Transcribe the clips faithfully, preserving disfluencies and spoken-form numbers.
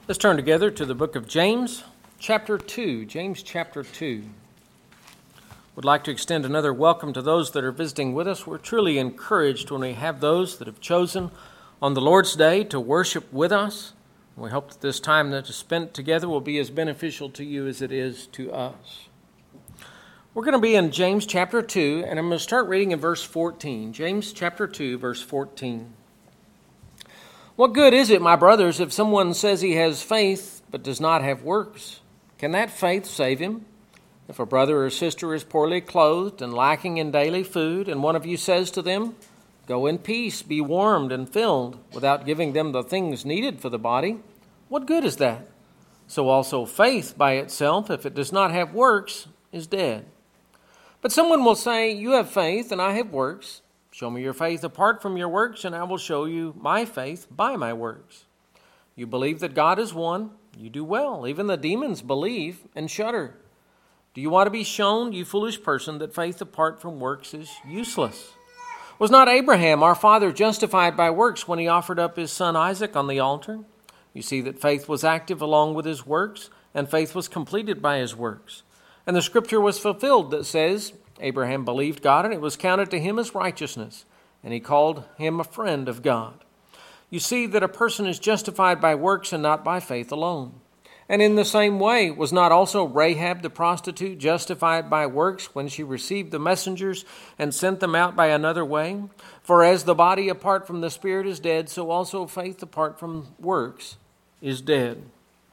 Let's turn together to the book of James, chapter two. James, chapter two. Would like to extend another welcome to those that are visiting with us. We're truly encouraged when we have those that have chosen on the Lord's Day to worship with us. We hope that this time that is spent together will be as beneficial to you as it is to us. We're going to be in James chapter two, and I'm going to start reading in verse fourteen. James chapter two, verse fourteen. What good is it, my brothers, if someone says he has faith but does not have works? Can that faith save him? If a brother or sister is poorly clothed and lacking in daily food, and one of you says to them, "Go in peace, be warmed and filled," without giving them the things needed for the body, what good is that? So also faith by itself, if it does not have works, is dead. But someone will say, "You have faith and I have works. Show me your faith apart from your works, and I will show you my faith by my works. You believe that God is one. You do well. Even the demons believe and shudder. Do you want to be shown, you foolish person, that faith apart from works is useless? Was not Abraham, our father, justified by works when he offered up his son Isaac on the altar? You see that faith was active along with his works, and faith was completed by his works. And the scripture was fulfilled that says, Abraham believed God, and it was counted to him as righteousness, and he called him a friend of God. You see that a person is justified by works and not by faith alone. And in the same way, was not also Rahab the prostitute justified by works when she received the messengers and sent them out by another way? For as the body apart from the spirit is dead, so also faith apart from works is dead.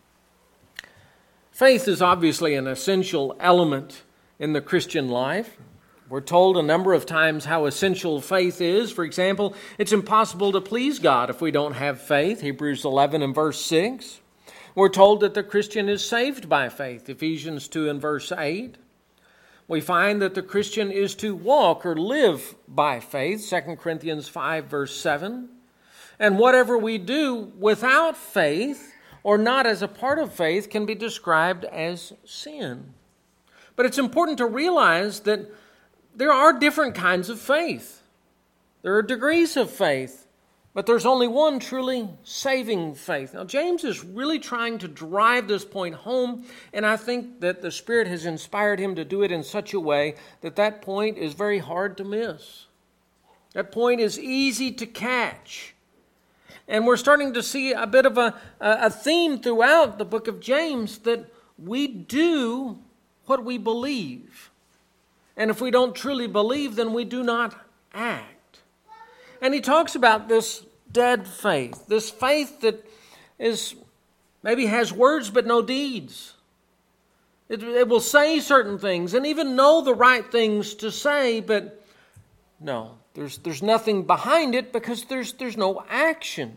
Faith is obviously an essential element in the Christian life. We're told a number of times how essential faith is. For example, it's impossible to please God if we don't have faith. Hebrews eleven and verse six. We're told that the Christian is saved by faith. Ephesians two and verse eight. We find that the Christian is to walk or live by faith. Second Corinthians five verse seven. And whatever we do without faith or not as a part of faith can be described as sin. But it's important to realize that there are different kinds of faith. There are degrees of faith, but there's only one truly saving faith. Now, James is really trying to drive this point home, and I think that the Spirit has inspired him to do it in such a way that that point is very hard to miss. That point is easy to catch. And we're starting to see a bit of a, a theme throughout the book of James that we do what we believe. And if we don't truly believe, then we do not act. And he talks about this dead faith, this faith that is maybe has words but no deeds. It, it will say certain things and even know the right things to say, but no, there's there's nothing behind it because there's there's no action.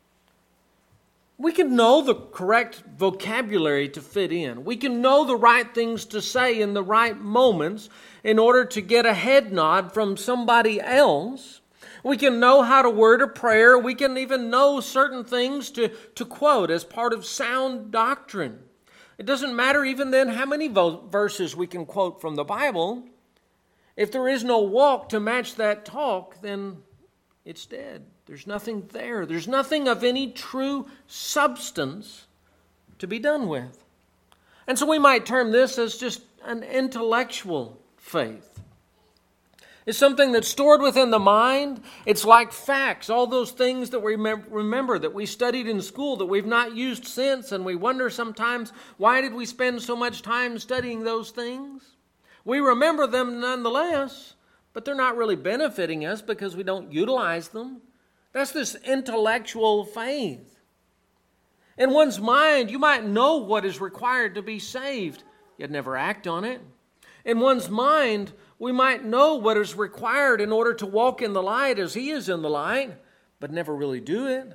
We can know the correct vocabulary to fit in. We can know the right things to say in the right moments in order to get a head nod from somebody else. We can know how to word a prayer. We can even know certain things to, to quote as part of sound doctrine. It doesn't matter even then how many vo- verses we can quote from the Bible. If there is no walk to match that talk, then it's dead. There's nothing there. There's nothing of any true substance to be done with. And so we might term this as just an intellectual faith. It's something that's stored within the mind. It's like facts, all those things that we remember that we studied in school that we've not used since, and we wonder sometimes, why did we spend so much time studying those things? We remember them nonetheless, but they're not really benefiting us because we don't utilize them. That's this intellectual faith. In one's mind, you might know what is required to be saved, yet never act on it. In one's mind, we might know what is required in order to walk in the light as He is in the light, but never really do it.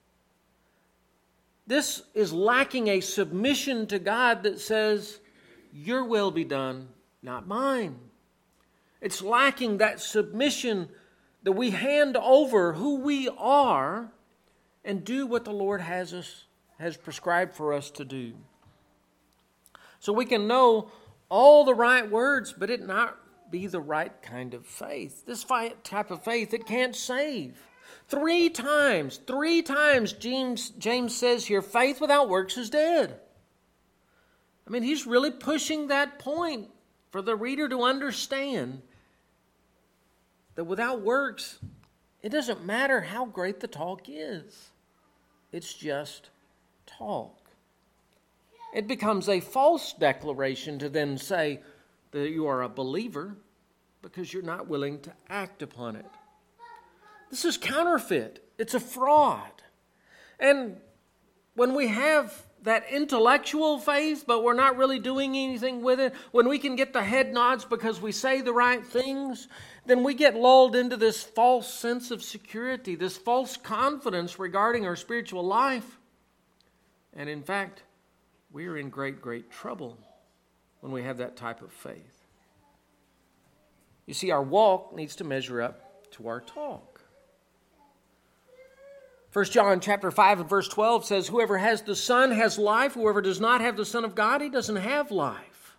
This is lacking a submission to God that says, "Your will be done, not mine." It's lacking that submission that we hand over who we are and do what the Lord has us has prescribed for us to do. So we can know all the right words, but it not be the right kind of faith. This type of faith, it can't save. Three times, three times James, James says here, faith without works is dead. I mean, he's really pushing that point for the reader to understand that without works, it doesn't matter how great the talk is. It's just talk. It becomes a false declaration to then say that you are a believer because you're not willing to act upon it. This is counterfeit. It's a fraud. And when we have that intellectual faith, but we're not really doing anything with it, when we can get the head nods because we say the right things, then we get lulled into this false sense of security, this false confidence regarding our spiritual life. And in fact, we're in great, great trouble when we have that type of faith. You see, our walk needs to measure up to our talk. First John chapter five and verse twelve says, whoever has the Son has life. Whoever does not have the Son of God, he doesn't have life.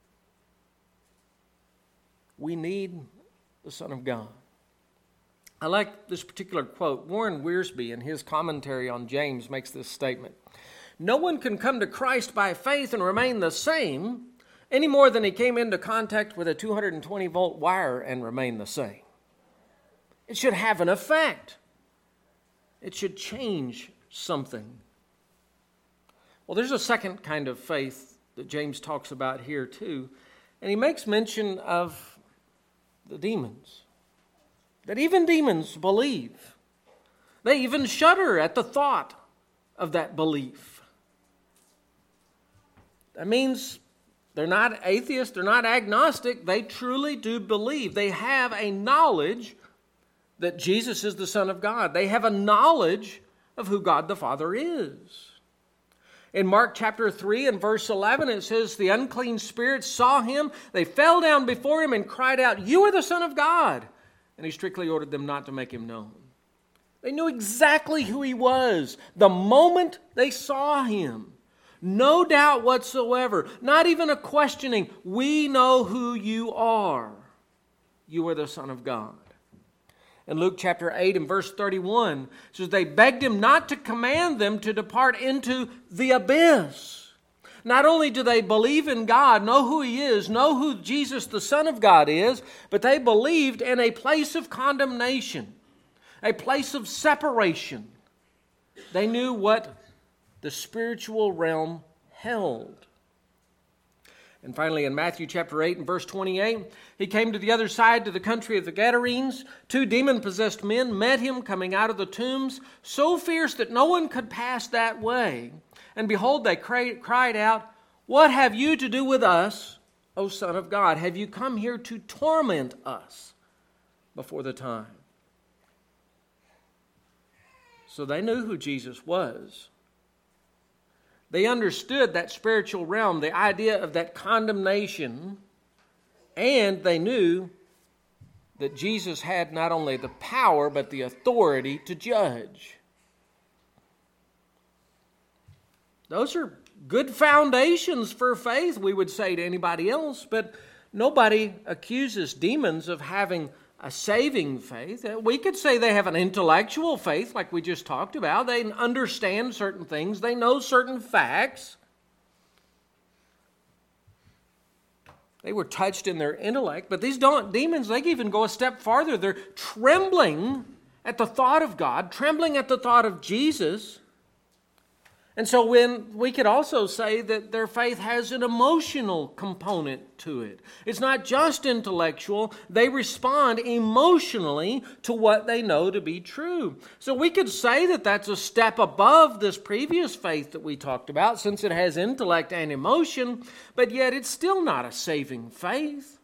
We need the Son of God. I like this particular quote. Warren Wiersbe, in his commentary on James, makes this statement. No one can come to Christ by faith and remain the same any more than he came into contact with a two hundred twenty volt wire and remain the same. It should have an effect. It should change something. Well, there's a second kind of faith that James talks about here too. And he makes mention of the demons. That even demons believe. They even shudder at the thought of that belief. That means they're not atheists, they're not agnostic. They truly do believe. They have a knowledge that Jesus is the Son of God. They have a knowledge of who God the Father is. In Mark chapter three and verse eleven, it says, the unclean spirits saw him, they fell down before him and cried out, you are the Son of God. And he strictly ordered them not to make him known. They knew exactly who he was the moment they saw him. No doubt whatsoever, not even a questioning. We know who you are. You are the Son of God. In Luke chapter eight and verse thirty-one, it says, they begged him not to command them to depart into the abyss. Not only do they believe in God, know who he is, know who Jesus the Son of God is, but they believed in a place of condemnation, a place of separation. They knew what the spiritual realm held. And finally, in Matthew chapter eight and verse twenty-eight, he came to the other side, to the country of the Gadarenes. Two demon-possessed men met him coming out of the tombs, so fierce that no one could pass that way. And behold, they cried out, what have you to do with us, O Son of God? Have you come here to torment us before the time? So they knew who Jesus was. They understood that spiritual realm, the idea of that condemnation, and they knew that Jesus had not only the power, but the authority to judge. Those are good foundations for faith, we would say to anybody else, but nobody accuses demons of having a saving faith. We could say they have an intellectual faith, like we just talked about. They understand certain things. They know certain facts. They were touched in their intellect. But these demons, they even go a step farther. They're trembling at the thought of God, trembling at the thought of Jesus. And so when we could also say that their faith has an emotional component to it. It's not just intellectual. They respond emotionally to what they know to be true. So we could say that that's a step above this previous faith that we talked about, since it has intellect and emotion, but yet it's still not a saving faith.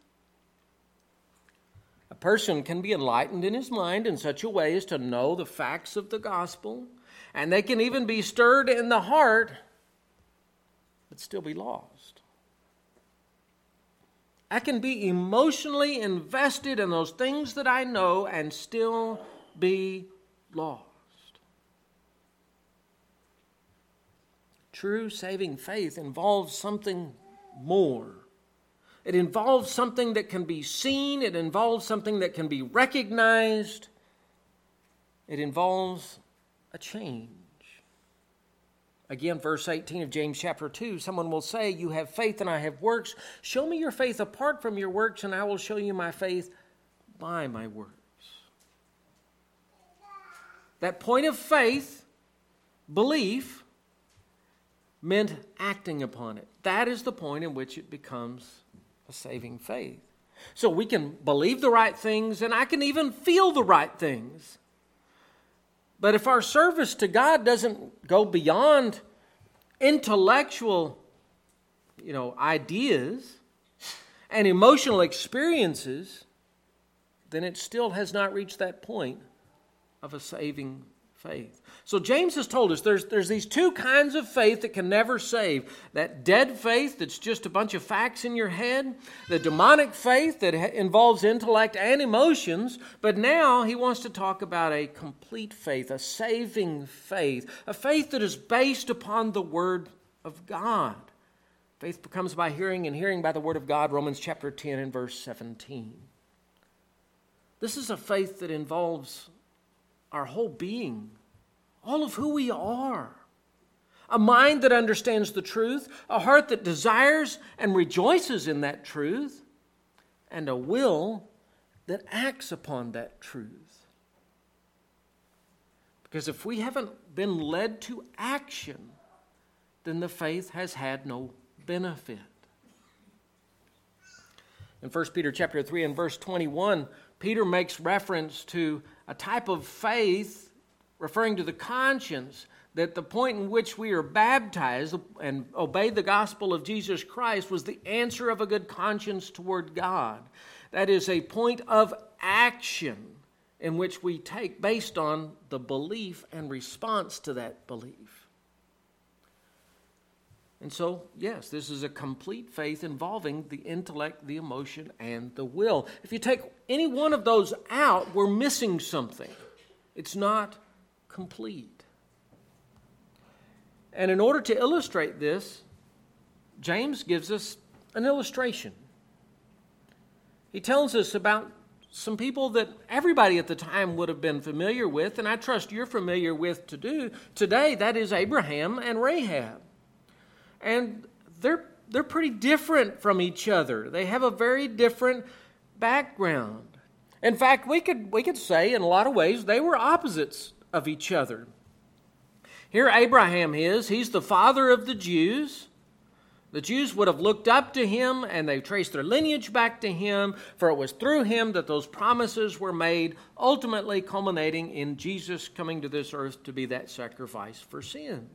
A person can be enlightened in his mind in such a way as to know the facts of the gospel, and they can even be stirred in the heart, but still be lost. I can be emotionally invested in those things that I know and still be lost. True saving faith involves something more. It involves something that can be seen. It involves something that can be recognized. It involves a change. Again, verse eighteen of James chapter two, someone will say, you have faith and I have works. Show me your faith apart from your works, and I will show you my faith by my works. That point of faith, belief, meant acting upon it. That is the point in which it becomes a saving faith. So we can believe the right things, and I can even feel the right things. But if our service to God doesn't go beyond intellectual, you know, ideas and emotional experiences, then it still has not reached that point of a saving faith. So James has told us there's, there's these two kinds of faith that can never save. That dead faith that's just a bunch of facts in your head. The demonic faith that involves intellect and emotions. But now he wants to talk about a complete faith, a saving faith. A faith that is based upon the Word of God. Faith comes by hearing, and hearing by the Word of God, Romans chapter ten and verse seventeen. This is a faith that involves our whole being, all of who we are. A mind that understands the truth, a heart that desires and rejoices in that truth, and a will that acts upon that truth. Because if we haven't been led to action, then the faith has had no benefit. In First Peter chapter three and verse twenty-one, Peter makes reference to a type of faith referring to the conscience, that the point in which we are baptized and obey the gospel of Jesus Christ was the answer of a good conscience toward God. That is a point of action in which we take based on the belief and response to that belief. And so, yes, this is a complete faith involving the intellect, the emotion, and the will. If you take any one of those out, we're missing something. It's not complete. And in order to illustrate this, James gives us an illustration. He tells us about some people that everybody at the time would have been familiar with, and I trust you're familiar with to do today. That is Abraham and Rahab. And they're they're pretty different from each other. They have a very different background. In fact, we could we could say in a lot of ways they were opposites of each other. Here Abraham is, he's the father of the Jews. The Jews would have looked up to him, and they traced their lineage back to him, for it was through him that those promises were made, ultimately culminating in Jesus coming to this earth to be that sacrifice for sins.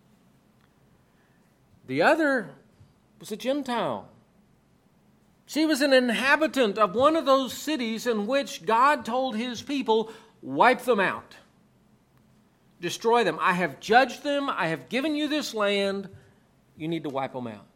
The other was a Gentile. She was an inhabitant of one of those cities in which God told his people, wipe them out. Destroy them. I have judged them. I have given you this land. You need to wipe them out.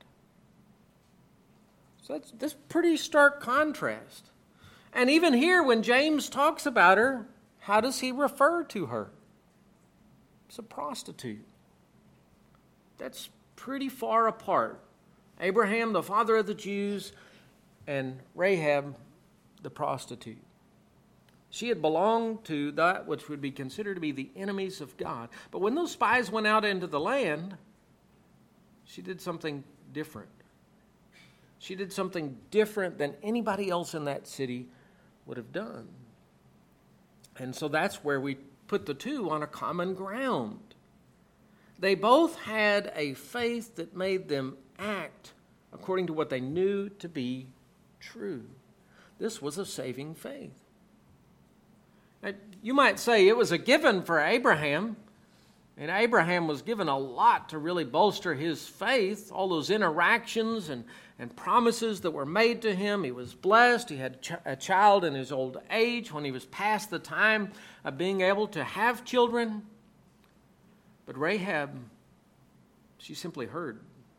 So that's, that's pretty stark contrast. And even here, when James talks about her, how does he refer to her? It's a prostitute. That's pretty far apart. Abraham, the father of the Jews, and Rahab, the prostitute. She had belonged to that which would be considered to be the enemies of God. But when those spies went out into the land, she did something different. She did something different than anybody else in that city would have done. And so that's where we put the two on a common ground. They both had a faith that made them act according to what they knew to be true. This was a saving faith. Now, you might say it was a given for Abraham. And Abraham was given a lot to really bolster his faith, all those interactions and, and promises that were made to him. He was blessed. He had ch- a child in his old age when he was past the time of being able to have children. But Rahab, she simply heard.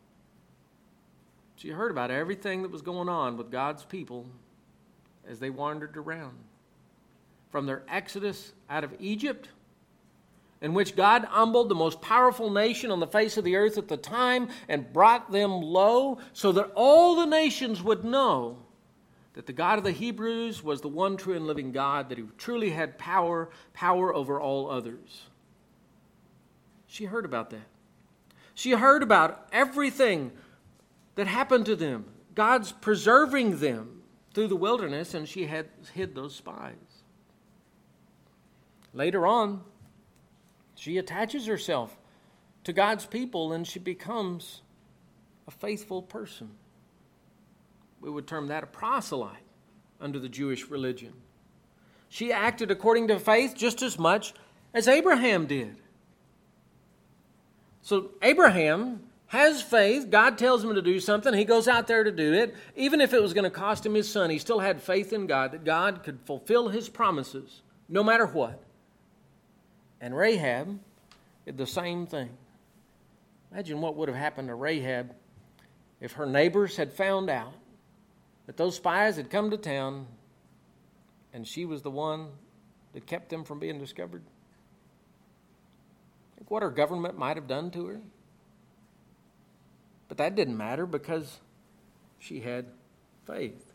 She heard about everything that was going on with God's people as they wandered around. From their exodus out of Egypt, in which God humbled the most powerful nation on the face of the earth at the time and brought them low so that all the nations would know that the God of the Hebrews was the one true and living God, that he truly had power, power over all others. She heard about that. She heard about everything that happened to them, God's preserving them through the wilderness, and she had hid those spies. Later on, she attaches herself to God's people, and she becomes a faithful person. We would term that a proselyte under the Jewish religion. She acted according to faith just as much as Abraham did. So Abraham has faith. God tells him to do something. He goes out there to do it. Even if it was going to cost him his son, he still had faith in God, that God could fulfill his promises no matter what. And Rahab did the same thing. Imagine what would have happened to Rahab if her neighbors had found out that those spies had come to town and she was the one that kept them from being discovered. Think what her government might have done to her. But that didn't matter because she had faith.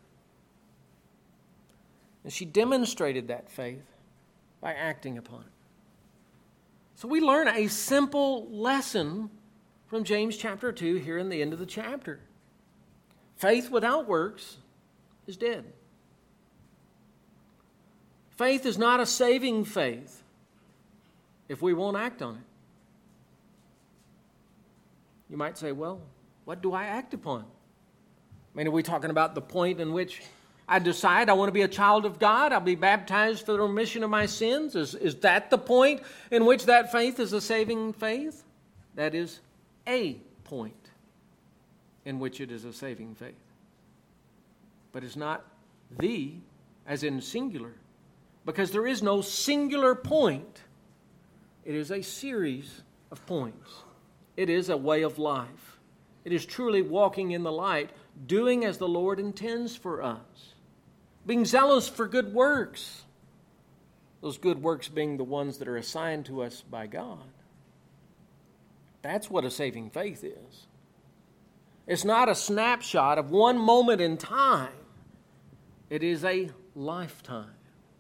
And she demonstrated that faith by acting upon it. So we learn a simple lesson from James chapter two here in the end of the chapter. Faith without works is dead. Faith is not a saving faith if we won't act on it. You might say, well, what do I act upon? I mean, are we talking about the point in which I decide I want to be a child of God, I'll be baptized for the remission of my sins? Is, is that the point in which that faith is a saving faith? That is a point in which it is a saving faith. But it's not the, as in singular, because there is no singular point. It is a series of points. It is a way of life. It is truly walking in the light, doing as the Lord intends for us. Being zealous for good works. Those good works being the ones that are assigned to us by God. That's what a saving faith is. It's not a snapshot of one moment in time. It is a lifetime.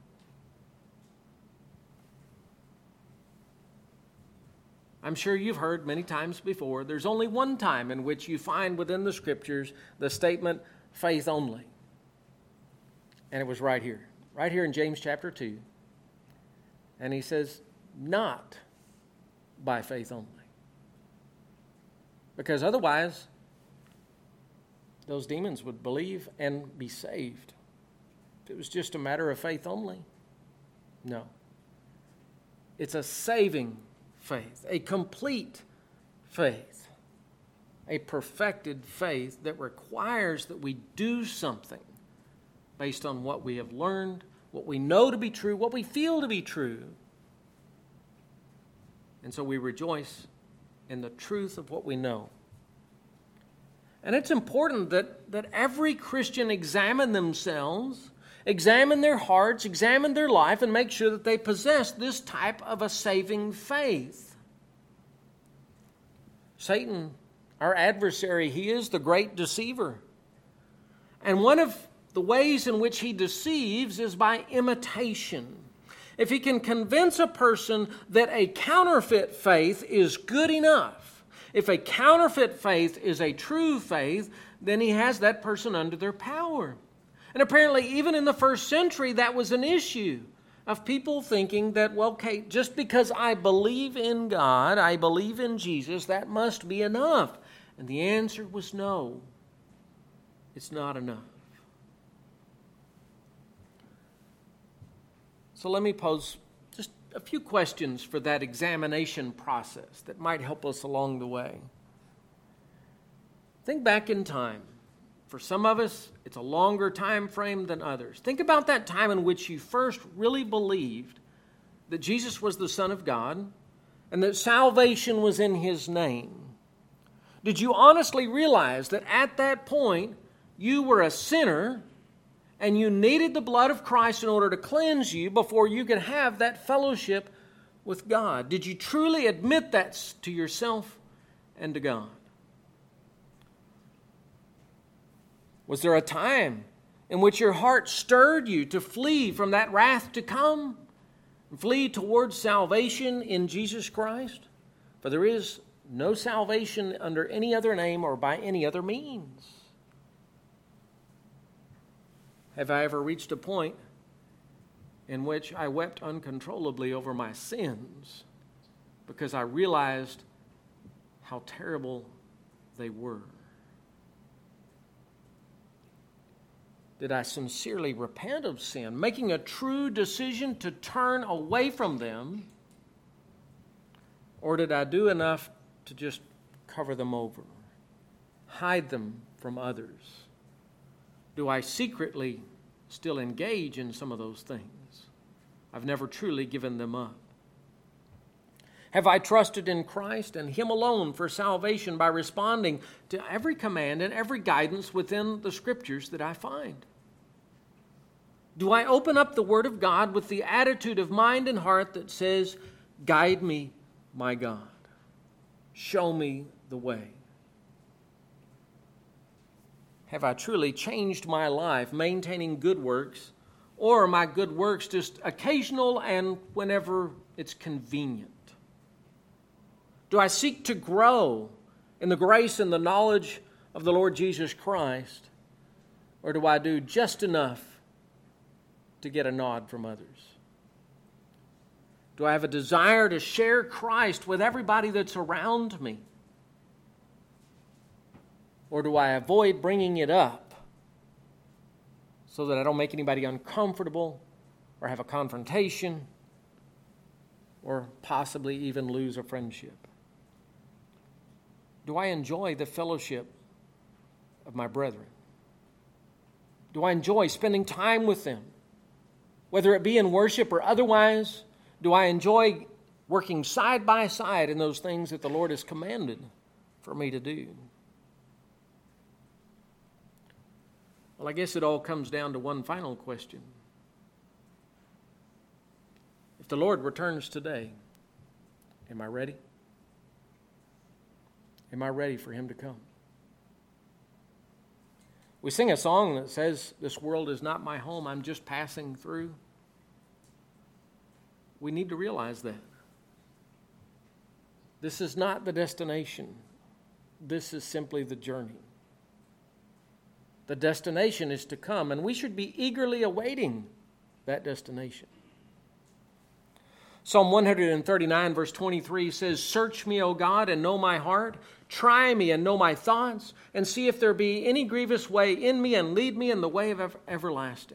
I'm sure you've heard many times before, there's only one time in which you find within the Scriptures the statement, faith only. And it was right here. Right here in James chapter two. And he says, not by faith only. Because otherwise, those demons would believe and be saved. If it was just a matter of faith only, no. It's a saving faith, a complete faith, a perfected faith that requires that we do something based on what we have learned, what we know to be true, what we feel to be true. And so we rejoice in the truth of what we know. And it's important that, that every Christian examine themselves, examine their hearts, examine their life, and make sure that they possess this type of a saving faith. Satan, our adversary, he is the great deceiver. And one of the ways in which he deceives is by imitation. If he can convince a person that a counterfeit faith is good enough, if a counterfeit faith is a true faith, then he has that person under their power. And apparently, even in the first century, that was an issue of people thinking that, well, okay, just because I believe in God, I believe in Jesus, that must be enough. And the answer was no, it's not enough. So let me pose just a few questions for that examination process that might help us along the way. Think back in time. For some of us, it's a longer time frame than others. Think about that time in which you first really believed that Jesus was the Son of God and that salvation was in His name. Did you honestly realize that at that point you were a sinner and you needed the blood of Christ in order to cleanse you before you could have that fellowship with God? Did you truly admit that to yourself and to God? Was there a time in which your heart stirred you to flee from that wrath to come, and flee towards salvation in Jesus Christ? For there is no salvation under any other name or by any other means. Have I ever reached a point in which I wept uncontrollably over my sins because I realized how terrible they were? Did I sincerely repent of sin, making a true decision to turn away from them? Or did I do enough to just cover them over, hide them from others? Do I secretly still engage in some of those things? I've never truly given them up. Have I trusted in Christ and Him alone for salvation by responding to every command and every guidance within the Scriptures that I find? Do I open up the Word of God with the attitude of mind and heart that says, "Guide me, my God. Show me the way"? Have I truly changed my life, maintaining good works, or are my good works just occasional and whenever it's convenient? Do I seek to grow in the grace and the knowledge of the Lord Jesus Christ, or do I do just enough to get a nod from others? Do I have a desire to share Christ with everybody that's around me? Or do I avoid bringing it up so that I don't make anybody uncomfortable or have a confrontation or possibly even lose a friendship? Do I enjoy the fellowship of my brethren? Do I enjoy spending time with them? Whether it be in worship or otherwise, do I enjoy working side by side in those things that the Lord has commanded for me to do? Well, I guess it all comes down to one final question. If the Lord returns today, am I ready? Am I ready for Him to come? We sing a song that says, "This world is not my home, I'm just passing through." We need to realize that. This is not the destination. This is simply the journey. The destination is to come, and we should be eagerly awaiting that destination. Psalm one thirty-nine, verse twenty-three says, "Search me, O God, and know my heart. Try me and know my thoughts, and see if there be any grievous way in me, and lead me in the way of ever- everlasting."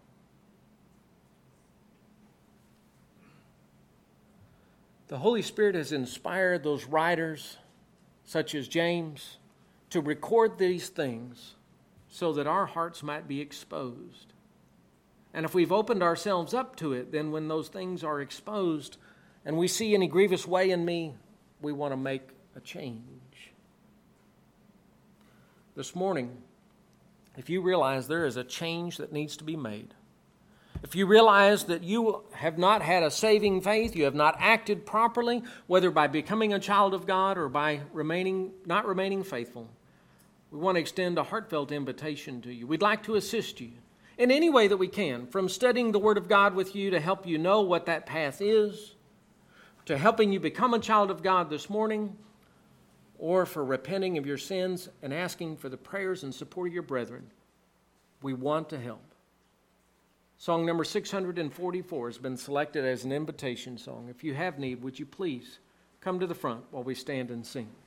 The Holy Spirit has inspired those writers, such as James, to record these things so that our hearts might be exposed. And if we've opened ourselves up to it, then when those things are exposed and we see any grievous way in me, we want to make a change. This morning, if you realize there is a change that needs to be made, if you realize that you have not had a saving faith, you have not acted properly, whether by becoming a child of God or by remaining not remaining faithful, we want to extend a heartfelt invitation to you. We'd like to assist you in any way that we can, from studying the Word of God with you to help you know what that path is, to helping you become a child of God this morning, or for repenting of your sins and asking for the prayers and support of your brethren. We want to help. Song number six hundred forty-four has been selected as an invitation song. If you have need, would you please come to the front while we stand and sing?